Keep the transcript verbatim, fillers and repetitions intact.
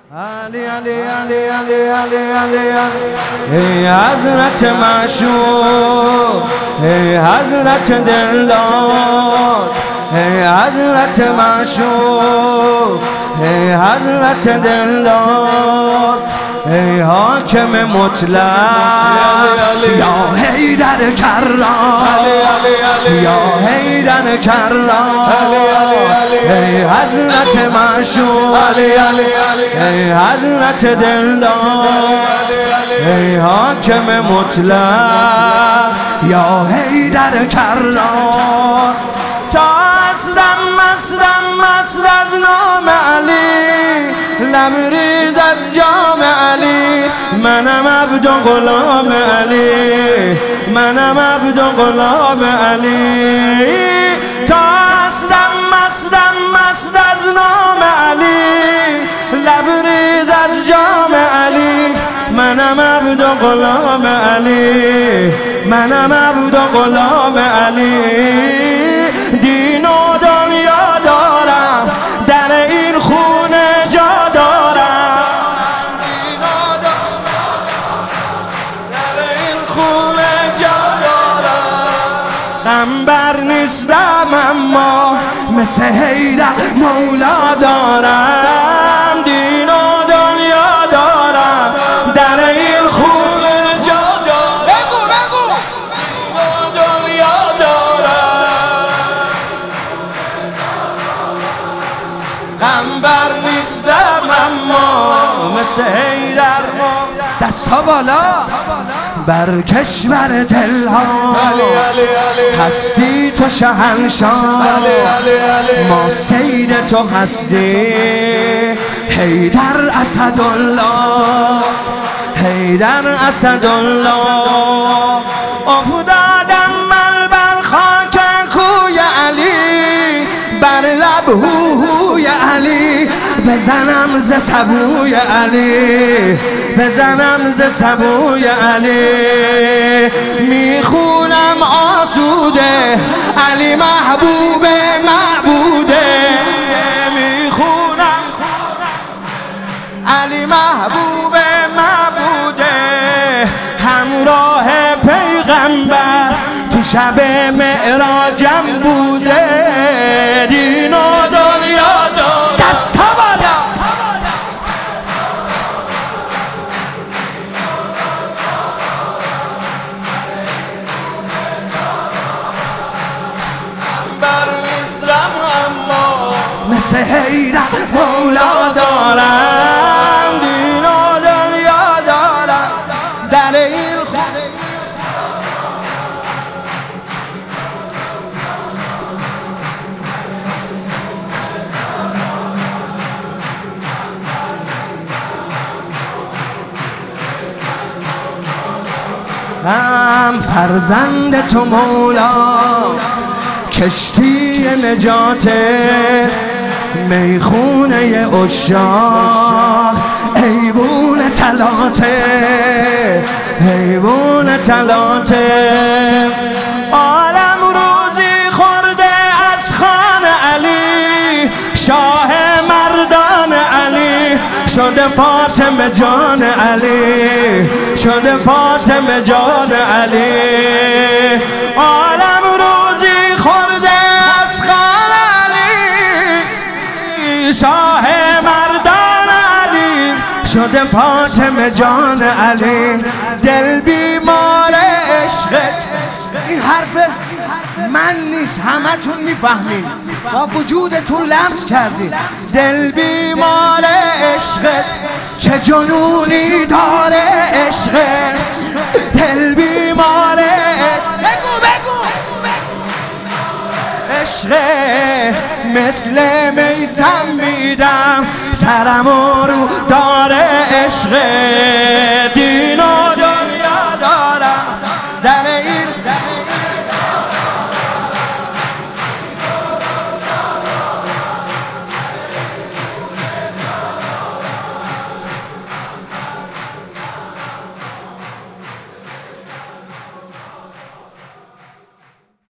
علی علی علی علی علی علی ای حضرت معشوق، ای حضرت دلدار، ای حضرت معشوق، ای حضرت دلدار، ای حاکم مطلق یا حیدر کرار، یا حیدر کرار، ای حضرت معشوق، ای حضرت دلدار، ای حاکم مطلق یا حیدر کرار. تا هستم مستم مست از نام علی، لبریز از جام علی، منم عبد و غلام علی، منم عبد و غلام علی. تا هستم مستم مست از نام علی، لبریز از جام علی، منم عبد و غلام علی، منم عبد و غلام علی. دین و دنیا دارم، در این خونه جا دارم، دین و دنیا در این خونه جا دارم. غم بر نیستم اما مثل حیدر مولا دارم، دین و دنیا دارم، در این خونه جا دارم. بگو بگو دین و دنیا دارم، غم بر نیستم اما مثل حیدر مولا. دستا بالا بر کشور دلها، هستی تو شهنشاه، ما سید تو هستی حیدر اسدالله، حیدر اسدالله. افتادم من بر خاک کوی علی، بر لب هوهوی علی، بزنم ز سبوی علی، بزنم ز سبوی علی. میخونم آسوده علی محبوب معبوده، میخونم علی محبوب معبوده، همراه پیغمبر تو شب معراجم بوده. دین و دنیا دار دستا بالا، بر اسلام اما مثل حیدر مولا دارم، دین و دنیا دارم، در این خونه. هم فرزند تو مولا، کشتی نجات، میخونه عشاق، ایوون تلاته، ایوون تلاته. عالم روزی خورده از خان علی، شاه مردان علی، شده فاطمه جان علی، شده فاطمه جان علی. عالم روزی خورده از خان علی، شاه مردان علی، شده فاطمه جان علی. دل بیمار عشق، این حرف من نیست، همه تون میفهمین، با وجودتون لمس کردین. دل بیمار عشق، چه جنونی داره عشق، دل بیمار بگو بگو عشق. مثل میسم میدم سرم رو داره عشق، دین و